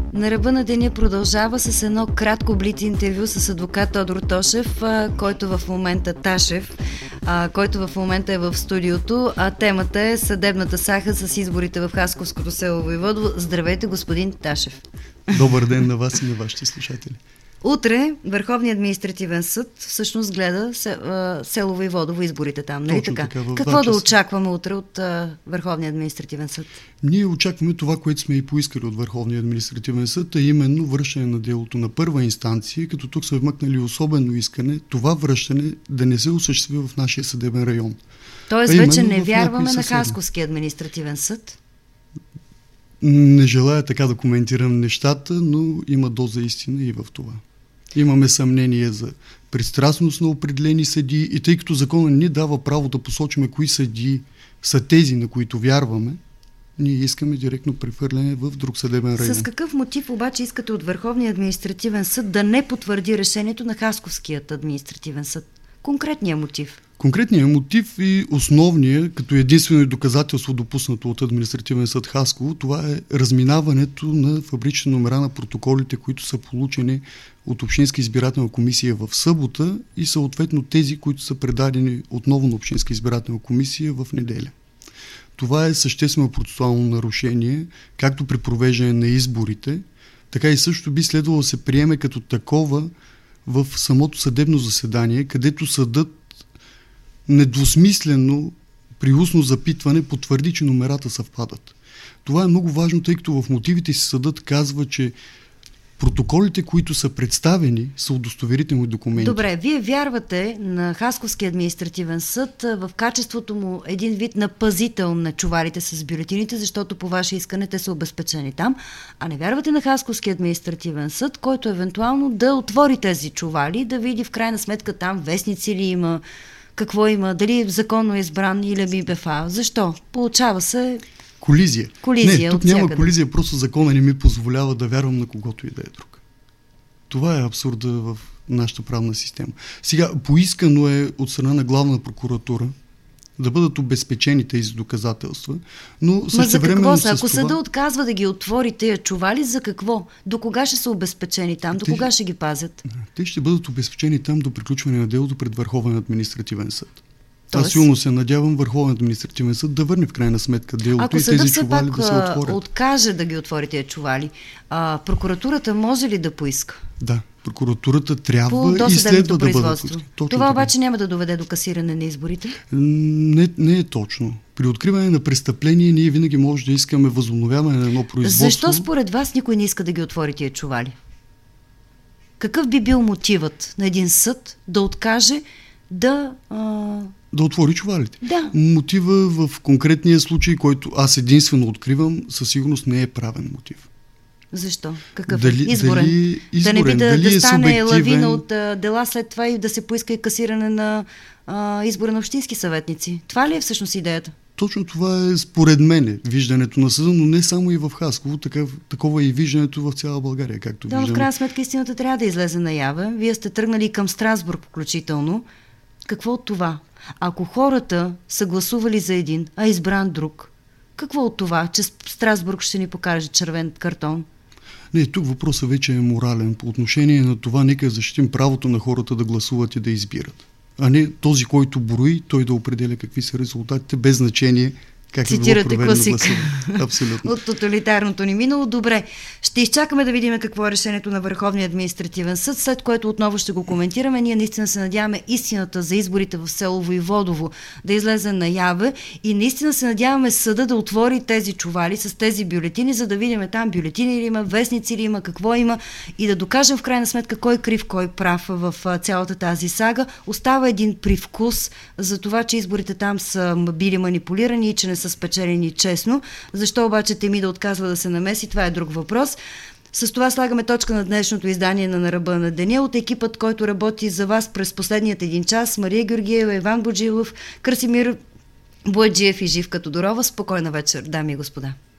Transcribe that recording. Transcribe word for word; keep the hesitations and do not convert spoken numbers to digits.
На ръба на деня продължава с едно кратко блиц интервю с адвокат Тодор Тошев, който в момента Ташев, който в момента е в студиото, а темата е съдебната саха с изборите в Хасковското село Войводово. Здравейте, господин Ташев. Добър ден на вас и на вашите слушатели. Утре Върховният административен съд всъщност гледа село Войводово, изборите там, нали така? така Какво да очакваме утре от а, Върховния административен съд? Ние очакваме това, което сме и поискали от Върховния административен съд, а именно връщане на делото на първа инстанция, като тук са вмъкнали особено искане това връщане да не се осъществи в нашия съдебен район. Тоест вече не вярваме на Хасковския административен съд? Не желая така да коментирам нещата, но има доза истина и в това. Имаме съмнение за пристрастност на определени съдии и тъй като законът ни дава право да посочим кои съдии са тези, на които вярваме, ние искаме директно прехвърляне в друг съдебен район. С какъв мотив обаче искате от Върховния административен съд да не потвърди решението на Хасковският административен съд? Конкретният мотив? Конкретният мотив и основният, като единствено доказателство допуснато от административен съд Хасково, това е разминаването на фабрични номера на протоколите, които са получени от Общинска избирателна комисия в събота и съответно тези, които са предадени отново на Общинска избирателна комисия в неделя. Това е съществено процесуално нарушение, както при провеждане на изборите, така и също би следвало да се приеме като такова в самото съдебно заседание, където съдът недвусмислено при устно запитване потвърди, че номерата съвпадат. Това е много важно, тъй като в мотивите си съдът казва, че протоколите, които са представени, са удостоверителни документи. Добре, вие вярвате на Хасковския административен съд в качеството му един вид на пазител на чувалите с бюлетините, защото по ваше искане те са обезпечени там, а не вярвате на Хасковския административен съд, който евентуално да отвори тези чували, да види в крайна сметка там вестници ли има, какво има, дали е законно избран или би БФА. Защо? Получава се колизия. колизия не, тук няма колизия, просто закона не ми позволява да вярвам на когото и да е друг. Това е абсурда в нашата правна система. Сега, поискано е от страна на главна прокуратура да бъдат обезпечени тези доказателства, но същевременно с това... Ако съда отказва да ги отвори тези чували, за какво? До кога ще са обезпечени там? До те, кога ще ги пазят? Те ще бъдат обезпечени там до приключване на делото пред Върховен административен съд. Тоест... Аз силно се надявам Върховен административен съд да върне в крайна сметка делото Ако и тези чували пак, да се отворят. Ако откаже да ги отвори тези чували, а, прокуратурата може ли да поиска? Да, прокуратурата трябва и следва да бъде поиска. Това така. Обаче няма да доведе до касиране на изборите? Не, не е точно. При откриване на престъпление ние винаги може да искаме възобновяване на едно производство. Защо според вас никой не иска да ги отвори тия чували? Какъв би бил мотивът на един съд да откаже да... А... Да отвори чувалите. Да. Мотива в конкретния случай, който аз единствено откривам, със сигурност не е правен мотив. Защо? Какъв дали, е? Изборен. Дали, изборен. Да не би да, дали да е стане субективен... лавина от а, дела след това и да се поиска и касиране на а, избора на общински съветници. Това ли е всъщност идеята? Точно това е според мен виждането на съда, но не само и в Хасково, такъв, такова е и виждането в цяла България, както да, виждаме. Да, в крайна сметка истината трябва да излезе наяве. Вие сте тръгнали към Страсбург включително. Какво от това? Ако хората са гласували за един, а избран друг, какво от това, че Страсбург ще ни покаже червен картон? Не, тук въпросът вече е морален. По отношение на това, нека защитим правото на хората да гласуват и да избират. А не този, който брои, той да определя какви са резултатите, без значение как цитирате е било класик. Абсолютно. От тоталитарното ни минало. Добре, ще изчакаме да видим какво е решението на Върховния административен съд, след което отново ще го коментираме. Ние наистина се надяваме истината за изборите в село Войводово да излезе наяве и наистина се надяваме съда да отвори тези чували с тези бюлетини, за да видим там бюлетини ли има, вестници ли има, какво има и да докажем в крайна сметка кой крив, кой прав в цялата тази сага. Остава един привкус за това, че изборите там са били манипулирани и че не са спечелени честно. Защо обаче Темида отказва да се намеси? Това е друг въпрос. С това слагаме точка на днешното издание на На ръба на деня. От екипът, който работи за вас през последният един час, Мария Георгиева, Иван Боджилов, Красимир Бояджиев и Живка Тодорова. Спокойна вечер, дами и господа.